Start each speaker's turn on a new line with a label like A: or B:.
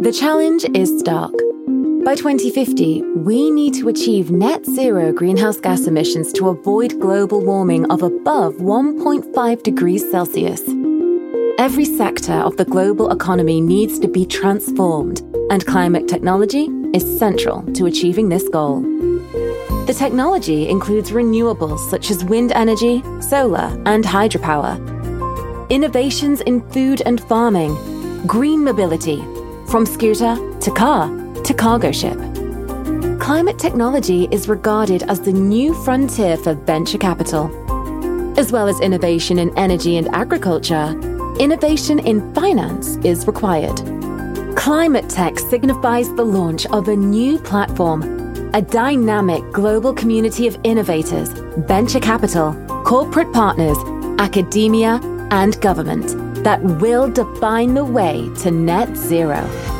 A: The challenge is stark. By 2050, we need to achieve net zero greenhouse gas emissions to avoid global warming of above 1.5 degrees Celsius. Every sector of the global economy needs to be transformed, and climate technology is central to achieving this goal. The technology includes renewables such as wind energy, solar, and hydropower, innovations in food and farming, green mobility, from scooter to car to cargo ship. Climate technology is regarded as the new frontier for venture capital. As well as innovation in energy and agriculture, innovation in finance is required. Climate tech signifies the launch of a new platform, a dynamic global community of innovators, venture capital, corporate partners, academia, and government that will define the way to net zero.